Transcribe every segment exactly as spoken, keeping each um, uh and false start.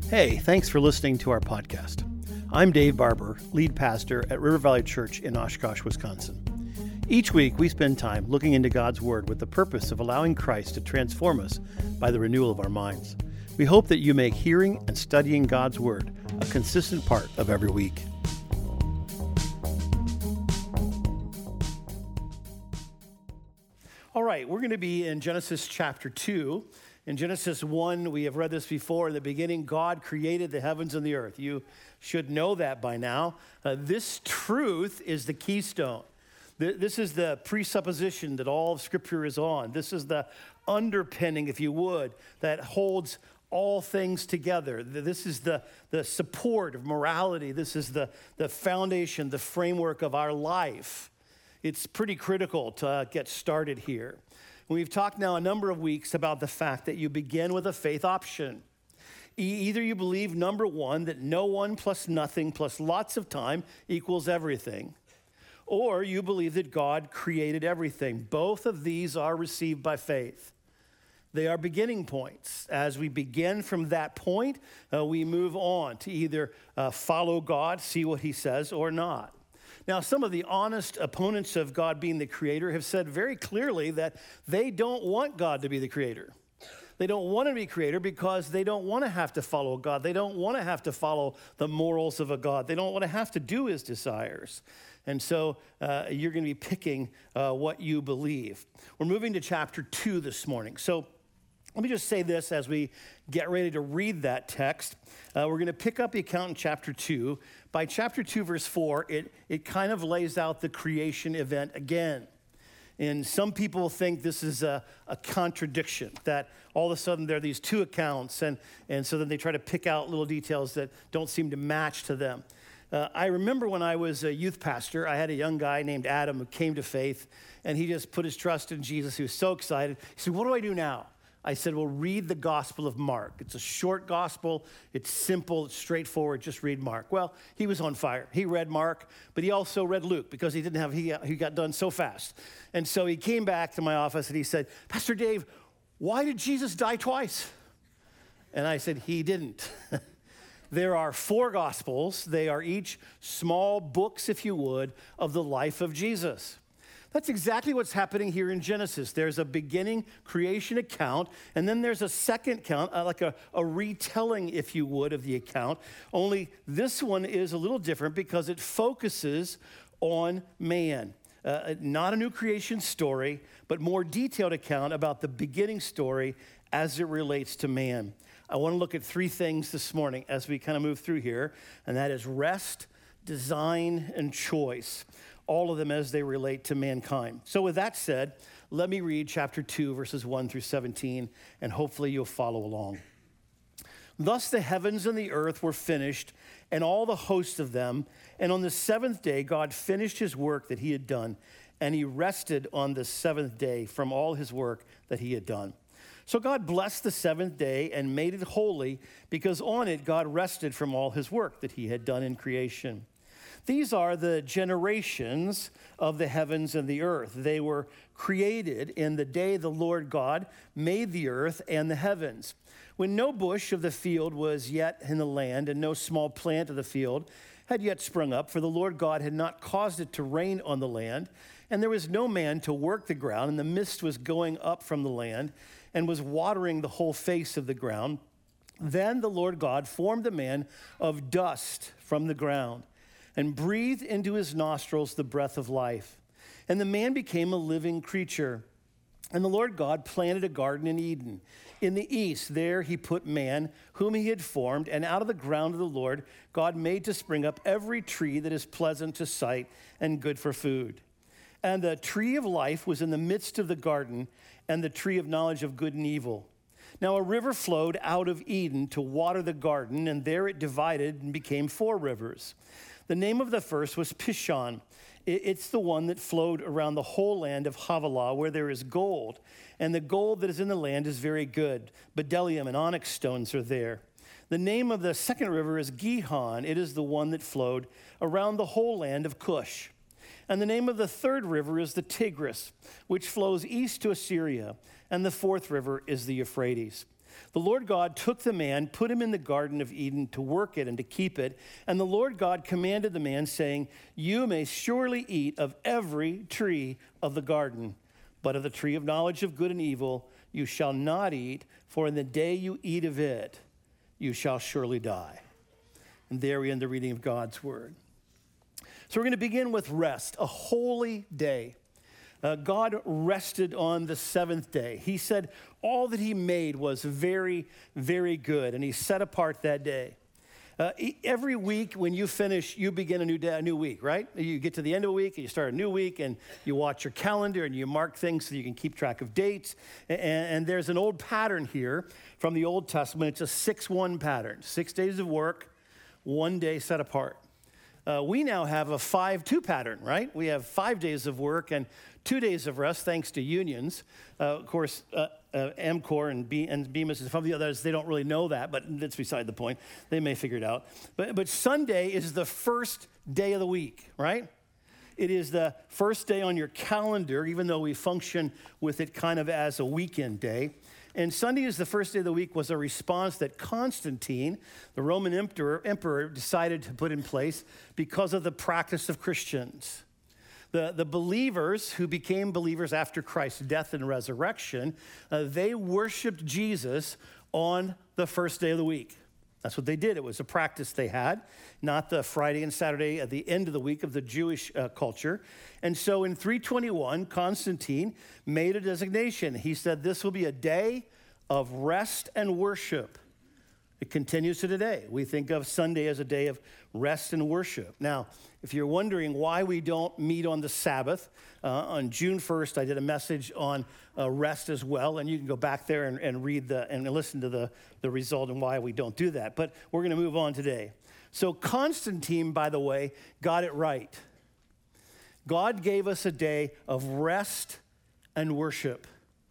Hey, thanks for listening to our podcast. I'm Dave Barber, lead pastor at River Valley Church in Oshkosh, Wisconsin. Each week, we spend time looking into God's Word with the purpose of allowing Christ to transform us by the renewal of our minds. We hope that you make hearing and studying God's Word a consistent part of every week. All right, we're going to be in Genesis chapter two. In Genesis one, we have read this before. In the beginning, God created the heavens and the earth. You should know that by now. Uh, this truth is the keystone. Th- this is the presupposition that all of Scripture is on. This is the underpinning, if you would, that holds all things together. This is the, the support of morality. This is the, the foundation, the framework of our life. It's pretty critical to uh, get started here. We've talked now a number of weeks about the fact that you begin with a faith option. E- either you believe, number one, that no one plus nothing plus lots of time equals everything, or you believe that God created everything. Both of these are received by faith. They are beginning points. As we begin from that point, uh, we move on to either uh, follow God, see what he says, or not. Now, some of the honest opponents of God being the creator have said very clearly that they don't want God to be the creator. They don't want to be creator because they don't want to have to follow God. They don't want to have to follow the morals of a God. They don't want to have to do his desires. And so uh, you're going to be picking uh, what you believe. We're moving to chapter two this morning. So let me just say this as we get ready to read that text. Uh, we're going to pick up the account in chapter two. By chapter two, verse four, it, it kind of lays out the creation event again. And some people think this is a, a contradiction, that all of a sudden there are these two accounts, and, and so then they try to pick out little details that don't seem to match to them. Uh, I remember when I was a youth pastor, I had a young guy named Adam who came to faith, and he just put his trust in Jesus. He was so excited. He said, "What do I do now?" I said, "Well, read the Gospel of Mark. It's a short gospel. It's simple. It's straightforward. Just read Mark." Well, he was on fire. He read Mark, but he also read Luke because he didn't have, he, he got done so fast. And so he came back to my office and he said, "Pastor Dave, why did Jesus die twice?" And I said, "He didn't." There are four Gospels. They are each small books, if you would, of the life of Jesus. That's exactly what's happening here in Genesis. There's a beginning creation account, and then there's a second account, uh, like a, a retelling, if you would, of the account. Only this one is a little different because it focuses on man. Uh, not a new creation story, but more detailed account about the beginning story as it relates to man. I want to look at three things this morning as we kind of move through here, and that is rest, design, and choice. All of them as they relate to mankind. So with that said, let me read chapter two, verses one through seventeen, and hopefully you'll follow along. "Thus the heavens and the earth were finished, and all the hosts of them. And on the seventh day, God finished his work that he had done, and he rested on the seventh day from all his work that he had done. So God blessed the seventh day and made it holy, because on it God rested from all his work that he had done in creation. These are the generations of the heavens and the earth. They were created in the day the Lord God made the earth and the heavens, when no bush of the field was yet in the land, and no small plant of the field had yet sprung up, for the Lord God had not caused it to rain on the land, and there was no man to work the ground, and the mist was going up from the land and was watering the whole face of the ground. Then the Lord God formed the man of dust from the ground, and breathed into his nostrils the breath of life. And the man became a living creature. And the Lord God planted a garden in Eden. In the east, there he put man, whom he had formed, and out of the ground of the Lord, God made to spring up every tree that is pleasant to sight and good for food. And the tree of life was in the midst of the garden, and the tree of knowledge of good and evil. Now a river flowed out of Eden to water the garden, and there it divided and became four rivers. The name of the first was Pishon. It's the one that flowed around the whole land of Havilah, where there is gold. And the gold that is in the land is very good. Bdellium and onyx stones are there. The name of the second river is Gihon. It is the one that flowed around the whole land of Cush. And the name of the third river is the Tigris, which flows east to Assyria. And the fourth river is the Euphrates. The Lord God took the man, put him in the Garden of Eden to work it and to keep it. And the Lord God commanded the man, saying, you may surely eat of every tree of the garden, but of the tree of knowledge of good and evil you shall not eat, for in the day you eat of it, you shall surely die. And there we end the reading of God's word. So we're going to begin with rest, a holy day. Uh, God rested on the seventh day. He said all that he made was very, very good, and he set apart that day. Uh, every week when you finish, you begin a new day, a new week, right? You get to the end of a week, and you start a new week, and you watch your calendar, and you mark things so you can keep track of dates. And, and there's an old pattern here from the Old Testament. It's a six one pattern, six days of work, one day set apart. Uh, we now have a five two pattern, right? We have five days of work and two days of rest, thanks to unions. Uh, of course, uh, uh, EMCOR and, B- and Bemis and some of the others, they don't really know that, but that's beside the point. They may figure it out. But, but Sunday is the first day of the week, right? It is the first day on your calendar, even though we function with it kind of as a weekend day. And Sunday is the first day of the week was a response that Constantine, the Roman emperor, emperor decided to put in place because of the practice of Christians. The, the believers who became believers after Christ's death and resurrection, uh, they worshiped Jesus on the first day of the week. That's what they did. It was a practice they had, not the Friday and Saturday at the end of the week of the Jewish uh, culture. And so in three twenty-one, Constantine made a designation. He said this will be a day of rest and worship. It continues to today. We think of Sunday as a day of rest and worship. Now, if you're wondering why we don't meet on the Sabbath, uh, on June first, I did a message on uh, rest as well, and you can go back there and, and read the and listen to the, the result and why we don't do that. But we're going to move on today. So Constantine, by the way, got it right. God gave us a day of rest and worship.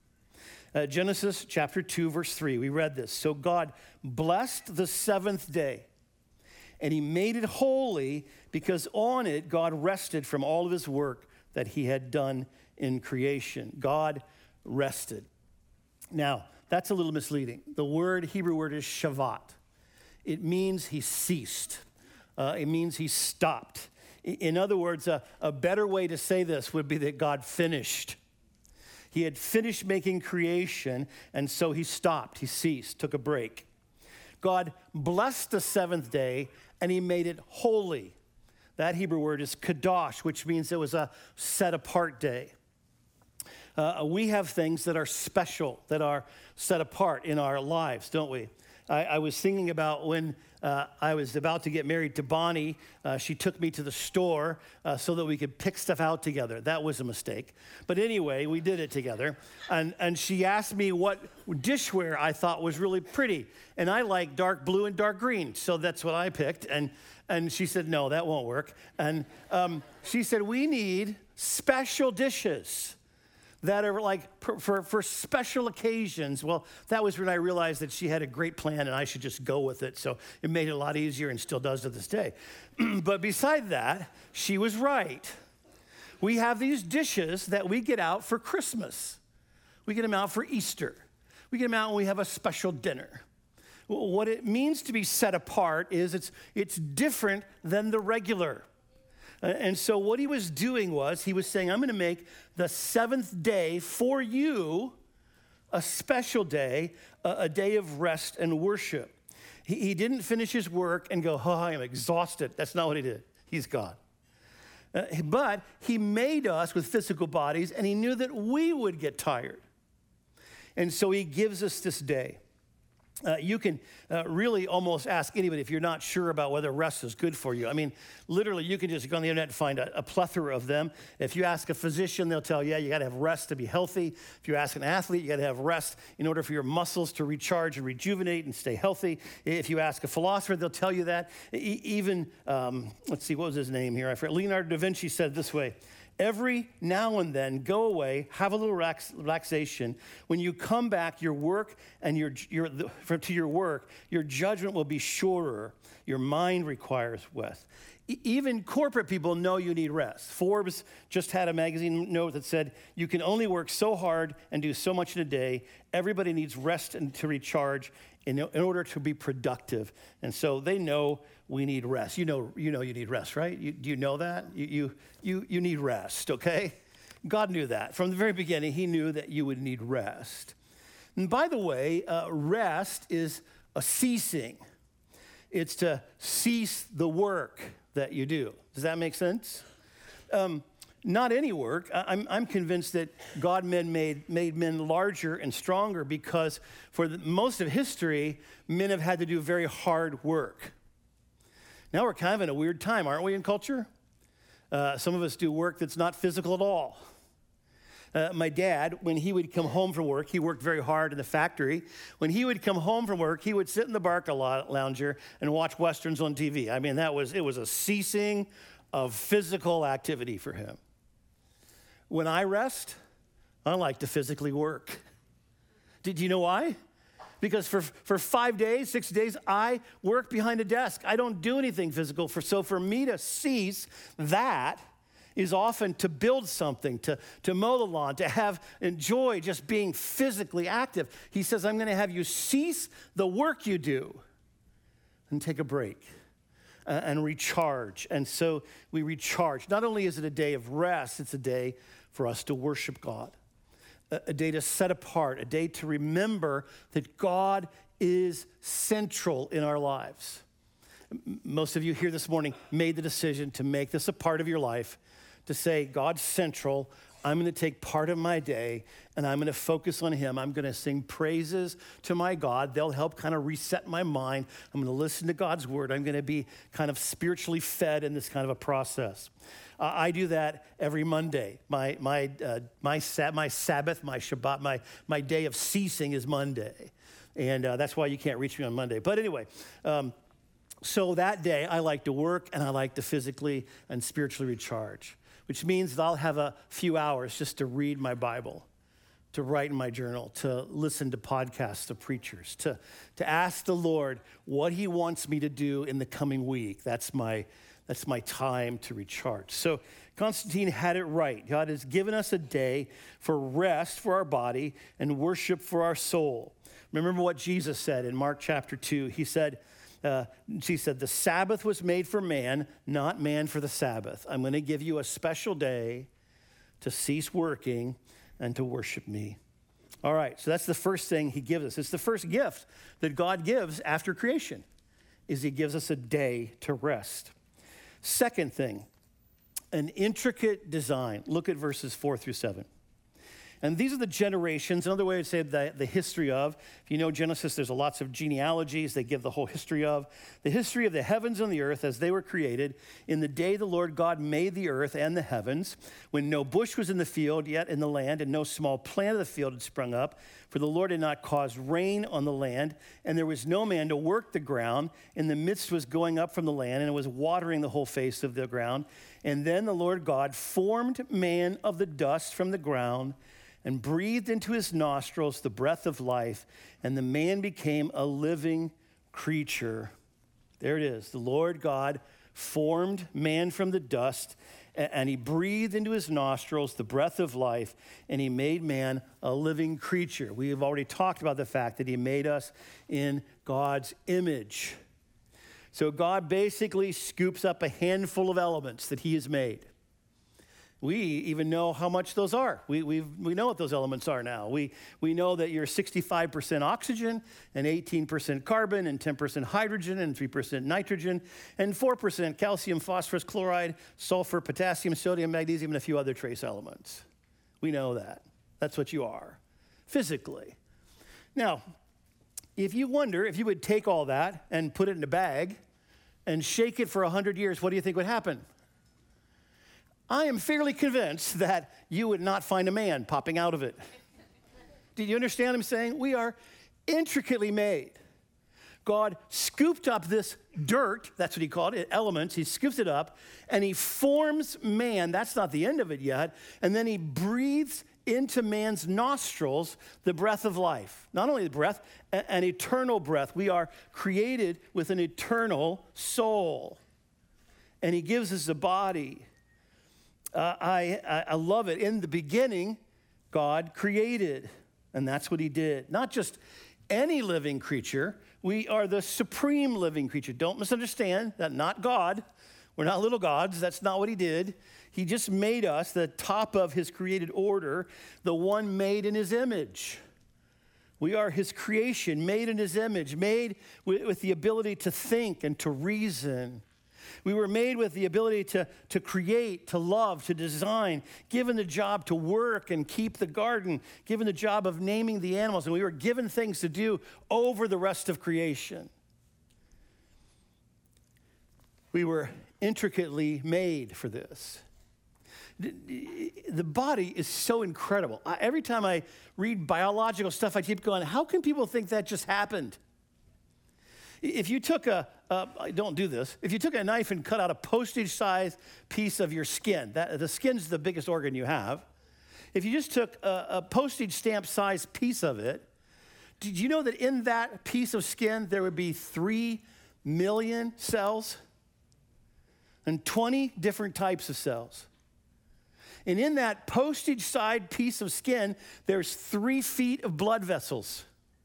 Uh, Genesis chapter two, verse three, we read this. So God blessed the seventh day, and he made it holy because on it God rested from all of his work that he had done in creation. God rested. Now, that's a little misleading. The word, Hebrew word is shavat. It means he ceased. Uh, it means he stopped. In other words, a, a better way to say this would be that God finished. He had finished making creation, and so he stopped. He ceased, took a break. God blessed the seventh day, and he made it holy. That Hebrew word is kadosh, which means it was a set-apart day. Uh, we have things that are special, that are set apart in our lives, don't we? I, I was thinking about when uh, I was about to get married to Bonnie. Uh, she took me to the store uh, so that we could pick stuff out together. That was a mistake. But anyway, we did it together. And, and she asked me what dishware I thought was really pretty. And I like dark blue and dark green, so that's what I picked. And, and she said, no, that won't work. And um, she said, we need special dishes that are like for, for special occasions. Well, that was when I realized that she had a great plan and I should just go with it. So it made it a lot easier and still does to this day. But beside that, she was right. We have these dishes that we get out for Christmas. We get them out for Easter. We get them out when we have a special dinner. What it means to be set apart is it's, it's different than the regular. And so what he was doing was he was saying, I'm going to make the seventh day for you a special day, a, a day of rest and worship. He, he didn't finish his work and go, oh, I am exhausted. That's not what he did. He's God. Uh, but he made us with physical bodies, and he knew that we would get tired. And so he gives us this day. Uh, you can uh, really almost ask anybody if you're not sure about whether rest is good for you. I mean, literally, you can just go on the internet and find a, a plethora of them. If you ask a physician, they'll tell you, yeah, you got to have rest to be healthy. If you ask an athlete, you got to have rest in order for your muscles to recharge and rejuvenate and stay healthy. If you ask a philosopher, they'll tell you that. E- even, um, let's see, what was his name here? I forget. Leonardo da Vinci said it this way. Every now and then, go away, have a little relax, relaxation. When you come back, your work and your, your to your work, your judgment will be surer. Your mind requires rest. e- even corporate people know you need rest. Forbes just had a magazine note that said, you can only work so hard and do so much in a day. Everybody needs rest and to recharge in, in order to be productive. And so they know we need rest. You know, you know you need rest, right? You, do you know that? You, you, you, you need rest, okay? God knew that. From the very beginning, he knew that you would need rest. And by the way, uh, rest is a ceasing. It's to cease the work that you do. Does that make sense? Um, not any work. I'm, I'm convinced that God men made, made men larger and stronger because for the, most of history, men have had to do very hard work. Now we're kind of in a weird time, aren't we, in culture? Uh, some of us do work that's not physical at all. Uh, my dad, when he would come home from work, he worked very hard in the factory. When he would come home from work, he would sit in the Barca lounger and watch Westerns on T V. I mean, that was, it was a ceasing of physical activity for him. When I rest, I like to physically work. Did you know why? Because for, for five days, six days, I work behind a desk. I don't do anything physical. For, so for me to cease that is often to build something, to, to mow the lawn, to have enjoy just being physically active. He says, I'm going to have you cease the work you do and take a break uh, and recharge. And so we recharge. Not only is it a day of rest, it's a day for us to worship God, a, a day to set apart, a day to remember that God is central in our lives. Most of you here this morning made the decision to make this a part of your life, to say, God's central. I'm going to take part of my day and I'm going to focus on him. I'm going to sing praises to my God. They'll help kind of reset my mind. I'm going to listen to God's word. I'm going to be kind of spiritually fed in this kind of a process. Uh, I do that every Monday. My my uh, my sab- my Sabbath, my Shabbat, my my day of ceasing is Monday, and uh, that's why you can't reach me on Monday. But anyway. Um, So that day, I like to work and I like to physically and spiritually recharge, which means that I'll have a few hours just to read my Bible, to write in my journal, to listen to podcasts of preachers, to, to ask the Lord what he wants me to do in the coming week. That's my, that's my time to recharge. So Constantine had it right. God has given us a day for rest for our body and worship for our soul. Remember what Jesus said in Mark chapter two. He said, Uh, she said, the Sabbath was made for man, not man for the Sabbath. I'm going to give you a special day to cease working and to worship me. All right, so that's the first thing he gives us. It's the first gift that God gives after creation, is he gives us a day to rest. Second thing, an intricate design. Look at verses four through seven. And these are the generations. Another way to say the, the history of. If you know Genesis, there's lots of genealogies. They give the whole history of. The history of the heavens and the earth as they were created in the day the Lord God made the earth and the heavens, when no bush was in the field yet in the land, and no small plant of the field had sprung up. For the Lord had not caused rain on the land, and there was no man to work the ground. And the mist was going up from the land, and it was watering the whole face of the ground. And then the Lord God formed man of the dust from the ground, and breathed into his nostrils the breath of life, and the man became a living creature. There it is. The Lord God formed man from the dust, and he breathed into his nostrils the breath of life, and he made man a living creature. We have already talked about the fact that he made us in God's image. So God basically scoops up a handful of elements that he has made. We even know how much those are. We we we know what those elements are now. We we know that you're sixty-five percent oxygen and eighteen percent carbon and ten percent hydrogen and three percent nitrogen and four percent calcium, phosphorus, chloride, sulfur, potassium, sodium, magnesium, and a few other trace elements. We know that. That's what you are, physically. Now, if you wonder if you would take all that and put it in a bag and shake it for one hundred years, what do you think would happen? I am fairly convinced that you would not find a man popping out of it. Do you understand what I'm saying? We are intricately made. God scooped up this dirt, that's what he called it, elements. He scoops it up, and he forms man. That's not the end of it yet. And then he breathes into man's nostrils the breath of life. Not only the breath, an eternal breath. We are created with an eternal soul. and he gives us a body. Uh, I, I, I love it. In the beginning, God created, and that's what he did. Not just any living creature. We are the supreme living creature. Don't misunderstand that, not God. We're not little gods. That's not what he did. He just made us the top of his created order, the one made in his image. We are his creation, made in his image, made with, with the ability to think and to reason. We were made with the ability to, to create, to love, to design, given the job to work and keep the garden, given the job of naming the animals, and we were given things to do over the rest of creation. We were intricately made for this. The body is so incredible. I, every time I read biological stuff, I keep going, how can people think that just happened? If you took a, uh, don't do this, if you took a knife and cut out a postage-sized piece of your skin, that, the skin's the biggest organ you have. If you just took a, a postage stamp-sized piece of it, did you know that in that piece of skin there would be three million cells? And twenty different types of cells. And in that postage-sized piece of skin, there's three feet of blood vessels.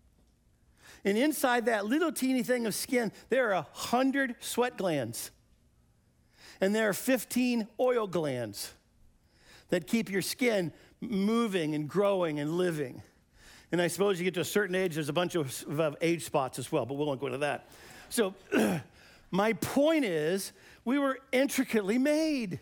And inside that little teeny thing of skin, there are one hundred sweat glands. And there are fifteen oil glands that keep your skin moving and growing and living. And I suppose you get to a certain age, there's a bunch of, of age spots as well, but we won't go into that. So my point is, we were intricately made.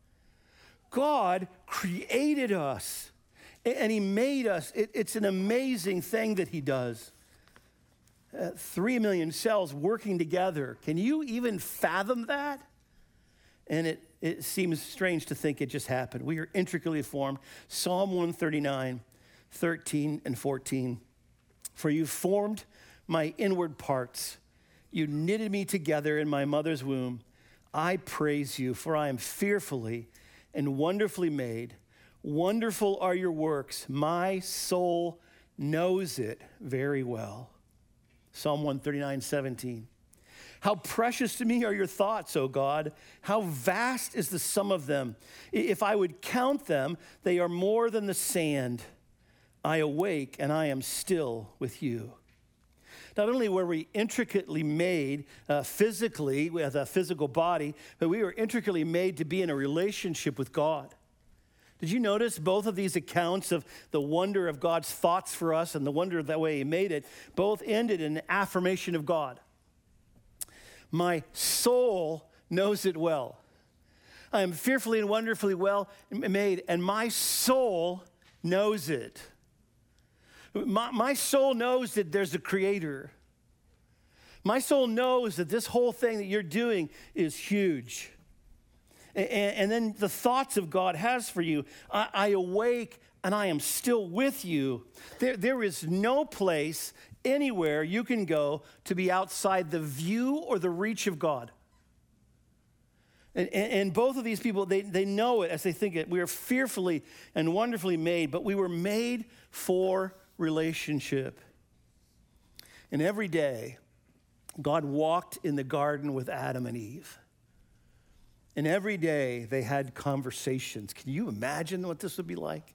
God created us, and he made us. It, it's an amazing thing that he does. Uh, three million cells working together. Can you even fathom that? And it, it seems strange to think it just happened. We are intricately formed. Psalm one thirty-nine, thirteen and fourteen. For you formed my inward parts. You knitted me together in my mother's womb. I praise you, for I am fearfully and wonderfully made. Wonderful are your works. My soul knows it very well. Psalm one thirty-nine, seventeen. How precious to me are your thoughts, O God. How vast is the sum of them. If I would count them, they are more than the sand. I awake and I am still with you. Not only were we intricately made uh, physically with a physical body, but we were intricately made to be in a relationship with God. Did you notice both of these accounts of the wonder of God's thoughts for us and the wonder of the way he made it, both ended in an affirmation of God. My soul knows it well. I am fearfully and wonderfully well made, and my soul knows it. My, my soul knows that there's a creator. My soul knows that this whole thing that you're doing is huge. And, and then the thoughts of God has for you. I, I awake and I am still with you. There, there is no place anywhere you can go to be outside the view or the reach of God. And, and, and both of these people, they, they know it as they think it. We are fearfully and wonderfully made, but we were made for relationship. And every day, God walked in the garden with Adam and Eve. And every day, they had conversations. Can you imagine what this would be like?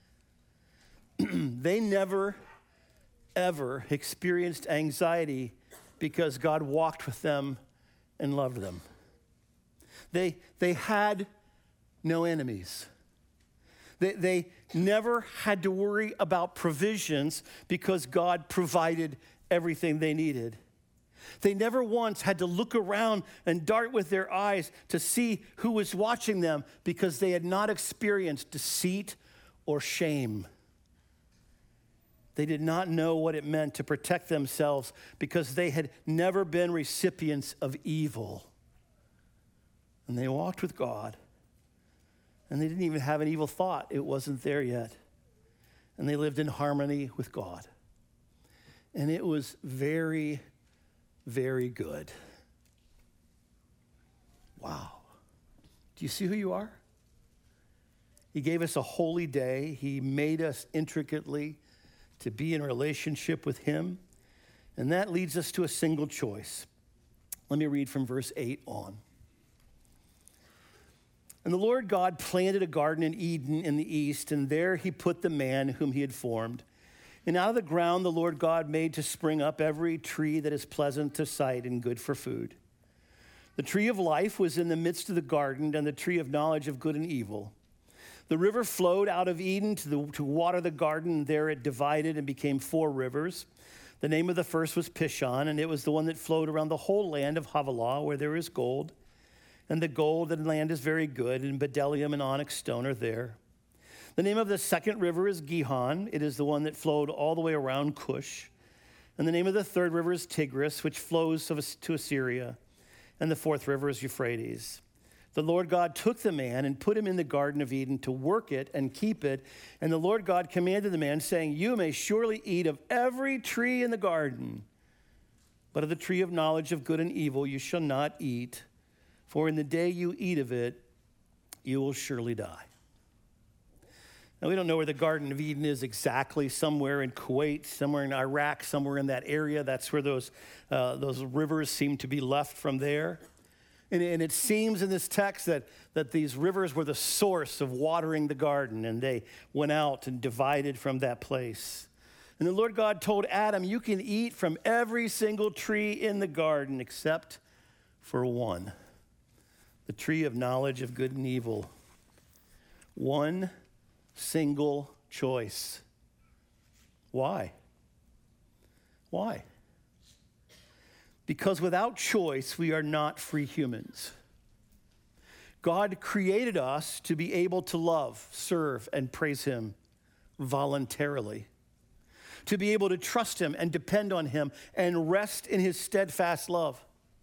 They never, ever experienced anxiety because God walked with them and loved them. They, they had no enemies. They, they never had to worry about provisions because God provided everything they needed. They never once had to look around and dart with their eyes to see who was watching them because they had not experienced deceit or shame. They did not know what it meant to protect themselves because they had never been recipients of evil. And they walked with God. And they didn't even have an evil thought. It wasn't there yet. And they lived in harmony with God. And it was very, very good. Wow. Do you see who you are? He gave us a holy day. He made us intricately to be in relationship with him. And that leads us to a single choice. Let me read from verse eight on. And the Lord God planted a garden in Eden in the east, and there he put the man whom he had formed. And out of the ground the Lord God made to spring up every tree that is pleasant to sight and good for food. The tree of life was in the midst of the garden, and the tree of knowledge of good and evil. The river flowed out of Eden to, the, to water the garden, and there it divided and became four rivers. The name of the first was Pishon, and it was the one that flowed around the whole land of Havilah, where there is gold. And the gold of the land is very good, and bdellium and onyx stone are there. The name of the second river is Gihon. It is the one that flowed all the way around Cush. And the name of the third river is Tigris, which flows to Assyria. And the fourth river is Euphrates. The Lord God took the man and put him in the Garden of Eden to work it and keep it. And the Lord God commanded the man, saying, you may surely eat of every tree in the garden, but of the tree of knowledge of good and evil you shall not eat. For in the day you eat of it, you will surely die. Now, we don't know where the Garden of Eden is exactly, somewhere in Kuwait, somewhere in Iraq, somewhere in that area. That's where those, uh, those rivers seem to be left from there. And, and it seems in this text that, that these rivers were the source of watering the garden, and they went out and divided from that place. And the Lord God told Adam, you can eat from every single tree in the garden except for one. The tree of knowledge of good and evil. One single choice. Why? Why? Because without choice, we are not free humans. God created us to be able to love, serve, and praise him voluntarily. To be able to trust him and depend on him and rest in his steadfast love.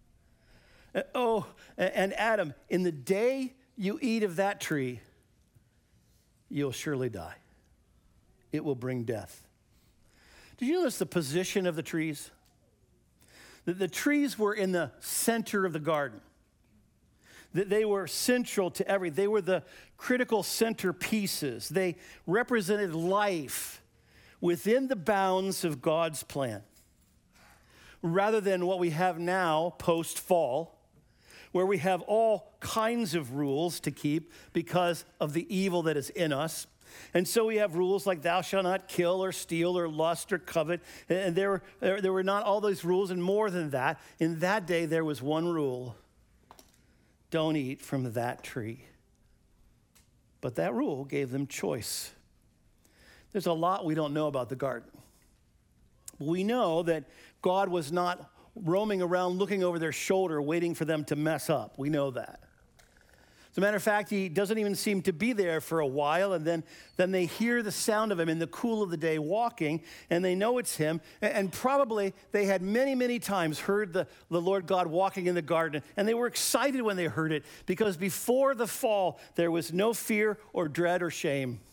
Oh, and Adam, in the day you eat of that tree, you'll surely die. It will bring death. Did you notice the position of the trees? The, the trees were in the center of the garden. They were central to everything. They were the critical centerpieces. They represented life within the bounds of God's plan. Rather than what we have now post-fall, where we have all kinds of rules to keep because of the evil that is in us. And so we have rules like thou shalt not kill or steal or lust or covet. And there, there, there were not all those rules, and more than that. In that day, there was one rule. Don't eat from that tree. But that rule gave them choice. There's a lot we don't know about the garden. We know that God was not roaming around looking over their shoulder waiting for them to mess up. We know that. As a matter of fact, he doesn't even seem to be there for a while, and then, then they hear the sound of him in the cool of the day walking, and they know it's him, and, and probably they had many, many times heard the, the Lord God walking in the garden, and they were excited when they heard it, because before the fall, there was no fear or dread or shame.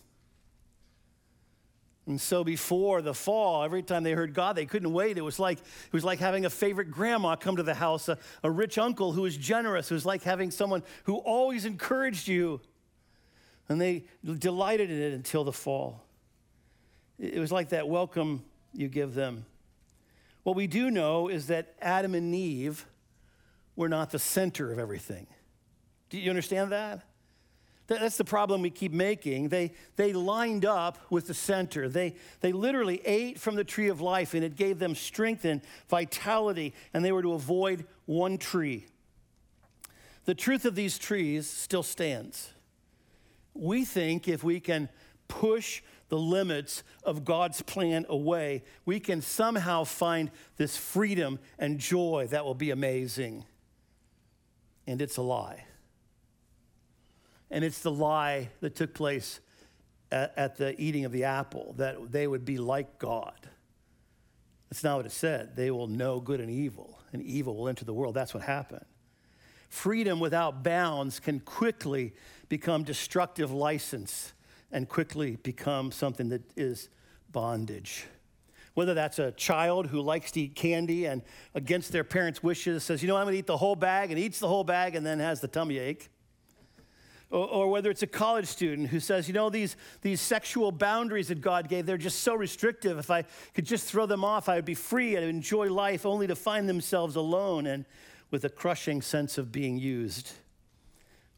And so before the fall, every time they heard God, they couldn't wait. It was like, it was like having a favorite grandma come to the house, a, a rich uncle who was generous. It was like having someone who always encouraged you. And they delighted in it until the fall. It was like that welcome you give them. What we do know is that Adam and Eve were not the center of everything. Do you understand that? That's the problem we keep making. They, they lined up with the center. They, they literally ate from the tree of life, and it gave them strength and vitality, and they were to avoid one tree. The truth of these trees still stands. We think if we can push the limits of God's plan away, we can somehow find this freedom and joy that will be amazing. And it's a lie. And it's the lie that took place at, at the eating of the apple, that they would be like God. That's not what it said. They will know good and evil, and evil will enter the world. That's what happened. Freedom without bounds can quickly become destructive license and quickly become something that is bondage. Whether that's a child who likes to eat candy and against their parents' wishes says, you know, I'm going to eat the whole bag, and eats the whole bag and then has the tummy ache. Or, or whether it's a college student who says, you know, these, these sexual boundaries that God gave, they're just so restrictive. If I could just throw them off, I would be free and enjoy life, only to find themselves alone and with a crushing sense of being used.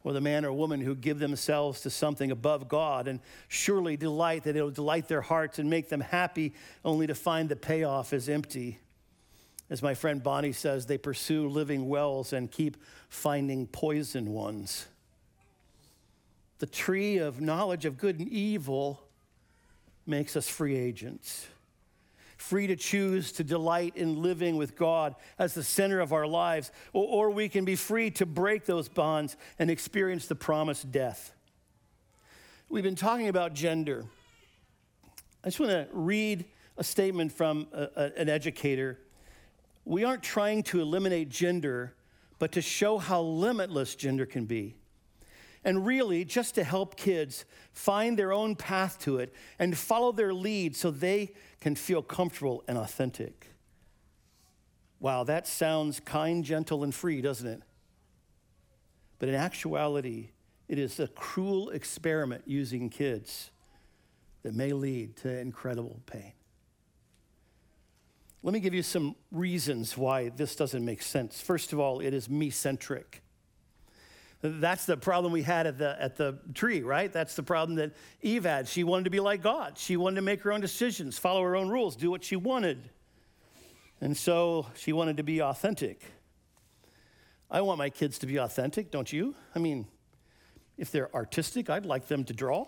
or the man or woman who give themselves to something above God and surely delight that it'll delight their hearts and make them happy, only to find the payoff is empty. As my friend Bonnie says, they pursue living wells and keep finding poisoned ones. The tree of knowledge of good and evil makes us free agents, free to choose to delight in living with God as the center of our lives, or, or we can be free to break those bonds and experience the promised death. We've been talking about gender. I just want to read a statement from a, a, an educator. We aren't trying to eliminate gender, but to show how limitless gender can be. And really, just to help kids find their own path to it and follow their lead so they can feel comfortable and authentic. Wow, that sounds kind, gentle, and free, doesn't it? But in actuality, it is a cruel experiment using kids that may lead to incredible pain. Let me give you some reasons why this doesn't make sense. First of all, it is me-centric. That's the problem we had at the, at the tree, right? That's the problem that Eve had. She wanted to be like God. She wanted to make her own decisions, follow her own rules, do what she wanted. And so she wanted to be authentic. I want my kids to be authentic, don't you? I mean, if they're artistic, I'd like them to draw.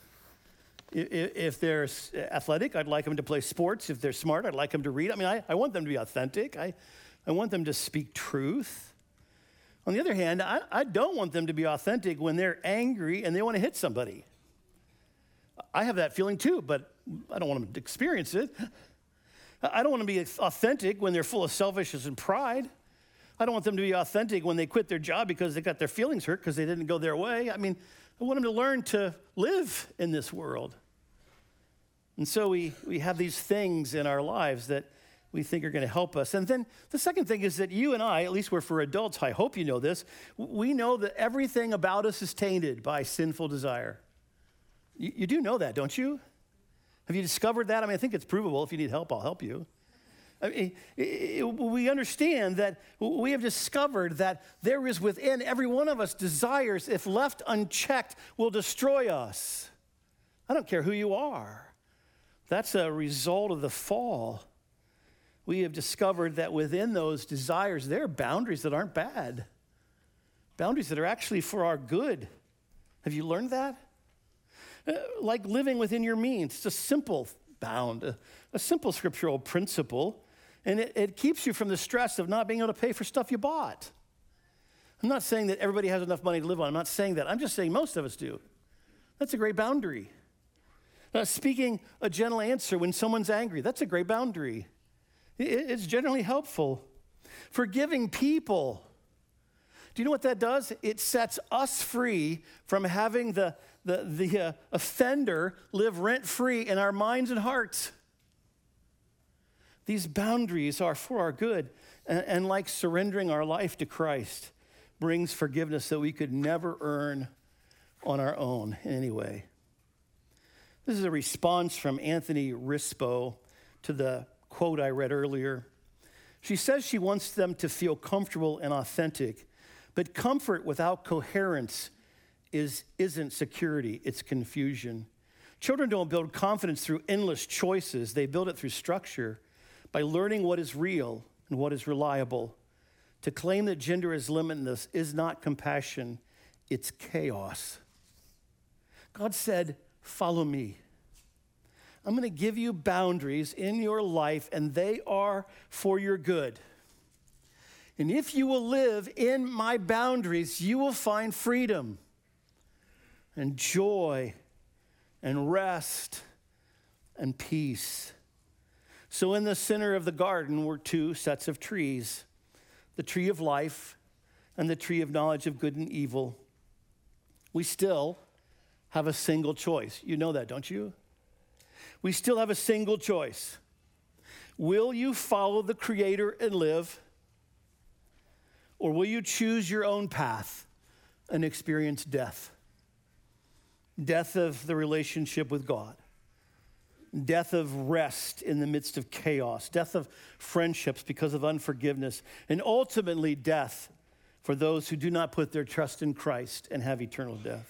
If they're athletic, I'd like them to play sports. If they're smart, I'd like them to read. I mean, I, I want them to be authentic. I, I want them to speak truth. On the other hand, I, I don't want them to be authentic when they're angry and they want to hit somebody. I have that feeling too, but I don't want them to experience it. I don't want them to be authentic when they're full of selfishness and pride. I don't want them to be authentic when they quit their job because they got their feelings hurt because they didn't go their way. I mean, I want them to learn to live in this world. And so we, we have these things in our lives that we think are going to help us. And then the second thing is that you and I, at least we're for adults, I hope you know this, we know that everything about us is tainted by sinful desire. You, you do know that, don't you? Have you discovered that? I mean, I think it's provable. If you need help, I'll help you. I mean, it, it, we understand that we have discovered that there is within every one of us desires, if left unchecked, will destroy us. I don't care who you are. That's a result of the fall. We have discovered that within those desires, there are boundaries that aren't bad. Boundaries that are actually for our good. Have you learned that? Uh, like living within your means. It's a simple bound, a, a simple scriptural principle. And it, it keeps you from the stress of not being able to pay for stuff you bought. I'm not saying that everybody has enough money to live on. I'm not saying that. I'm just saying most of us do. That's a great boundary. Uh, speaking a gentle answer when someone's angry, that's a great boundary. It's generally helpful. Forgiving people. Do you know what that does? It sets us free from having the, the, the uh, offender live rent-free in our minds and hearts. These boundaries are for our good. And, and like surrendering our life to Christ brings forgiveness that we could never earn on our own anyway. This is a response from Anthony Rispo to the quote I read earlier. She says she wants them to feel comfortable and authentic, but comfort without coherence is, isn't security, it's confusion. Children don't build confidence through endless choices. They build it through structure by learning what is real and what is reliable. To claim that gender is limitless is not compassion, it's chaos. God said, follow me. I'm going to give you boundaries in your life, and they are for your good. And if you will live in my boundaries, you will find freedom and joy and rest and peace. So in the center of the garden were two sets of trees, the tree of life and the tree of knowledge of good and evil. We still have a single choice. You know that, don't you? We still have a single choice. Will you follow the Creator and live? Or will you choose your own path and experience death? Death of the relationship with God. Death of rest in the midst of chaos. Death of friendships because of unforgiveness. And ultimately death for those who do not put their trust in Christ and have eternal death.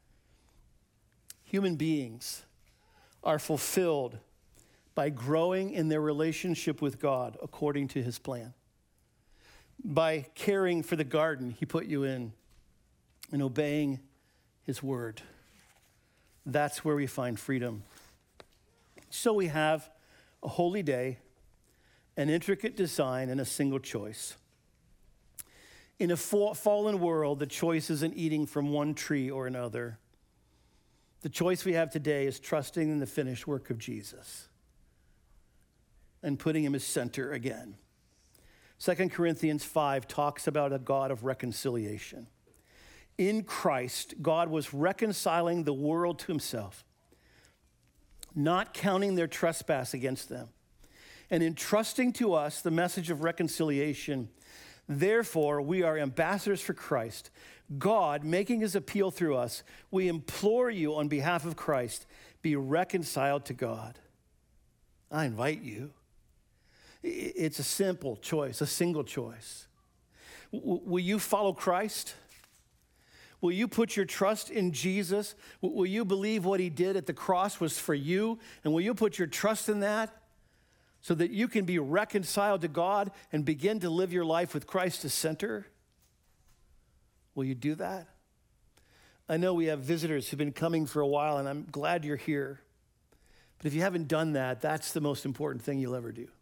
Human beings are fulfilled by growing in their relationship with God according to his plan. By caring for the garden he put you in and obeying his word. That's where we find freedom. So we have a holy day, an intricate design, and a single choice. In a fallen world, the choice isn't eating from one tree or another. The choice we have today is trusting in the finished work of Jesus and putting him as center again. Second Corinthians five talks about a God of reconciliation. In Christ, God was reconciling the world to himself, not counting their trespass against them, and entrusting to us the message of reconciliation. Therefore, we are ambassadors for Christ. God, making his appeal through us, we implore you on behalf of Christ, be reconciled to God. I invite you. It's a simple choice, a single choice. Will you follow Christ? Will you put your trust in Jesus? Will you believe what he did at the cross was for you? And will you put your trust in that so that you can be reconciled to God and begin to live your life with Christ as center? Will you do that? I know we have visitors who've been coming for a while, and I'm glad you're here. But if you haven't done that, that's the most important thing you'll ever do.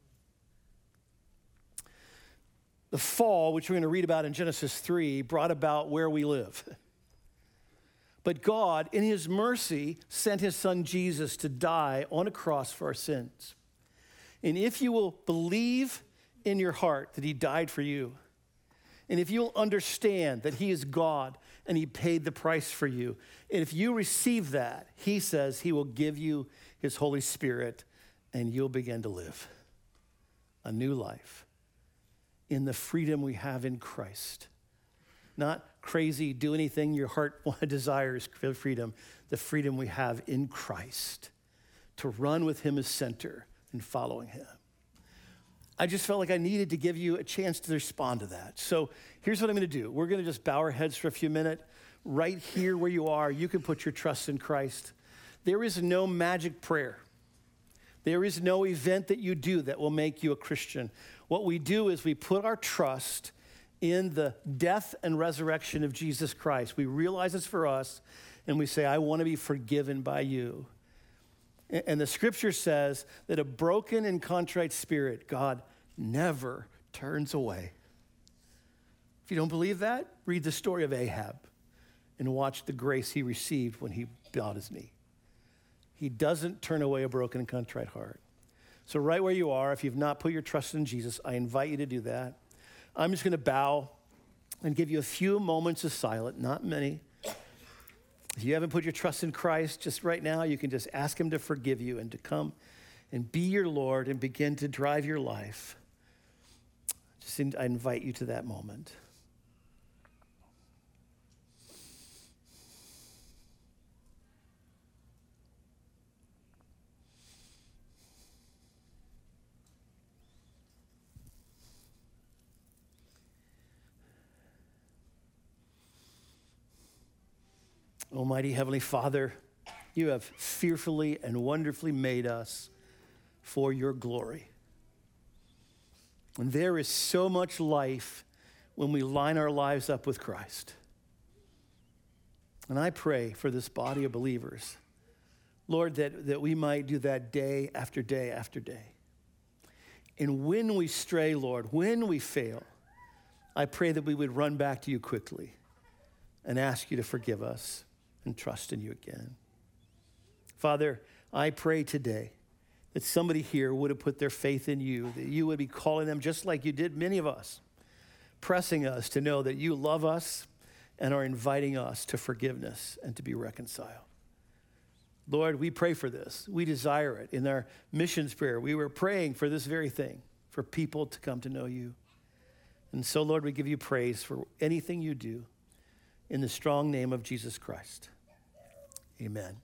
The fall, which we're going to read about in Genesis three, brought about where we live. But God, in his mercy, sent his son Jesus to die on a cross for our sins. And if you will believe in your heart that he died for you, and if you'll understand that he is God and he paid the price for you, and if you receive that, he says he will give you his Holy Spirit and you'll begin to live a new life in the freedom we have in Christ. Not crazy, do anything your heart desires, freedom. The freedom we have in Christ to run with him as center and following him. I just felt like I needed to give you a chance to respond to that. So here's what I'm going to do. We're going to just bow our heads for a few minutes. Right here where you are, you can put your trust in Christ. There is no magic prayer. There is no event that you do that will make you a Christian. What we do is we put our trust in the death and resurrection of Jesus Christ. We realize it's for us, and we say, I want to be forgiven by you. And the scripture says that a broken and contrite spirit, God never turns away. If you don't believe that, read the story of Ahab and watch the grace he received when he bowed his knee. He doesn't turn away a broken and contrite heart. So right where you are, if you've not put your trust in Jesus, I invite you to do that. I'm just going to bow and give you a few moments of silence, not many. If you haven't put your trust in Christ, just right now, you can just ask him to forgive you and to come and be your Lord and begin to drive your life. Just I invite you to that moment. Almighty Heavenly Father, you have fearfully and wonderfully made us for your glory. And there is so much life when we line our lives up with Christ. And I pray for this body of believers, Lord, that, that we might do that day after day after day. And when we stray, Lord, when we fail, I pray that we would run back to you quickly and ask you to forgive us and trust in you again. Father, I pray today that somebody here would have put their faith in you, that you would be calling them just like you did many of us, pressing us to know that you love us and are inviting us to forgiveness and to be reconciled. Lord, we pray for this. We desire it. In our missions prayer, we were praying for this very thing, for people to come to know you. And so, Lord, we give you praise for anything you do in the strong name of Jesus Christ. Amen.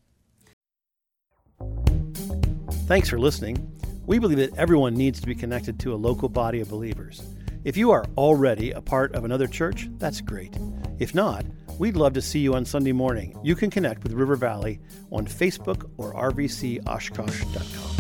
Thanks for listening. We believe that everyone needs to be connected to a local body of believers. If you are already a part of another church, that's great. If not, we'd love to see you on Sunday morning. You can connect with River Valley on Facebook or r v c oshkosh dot com.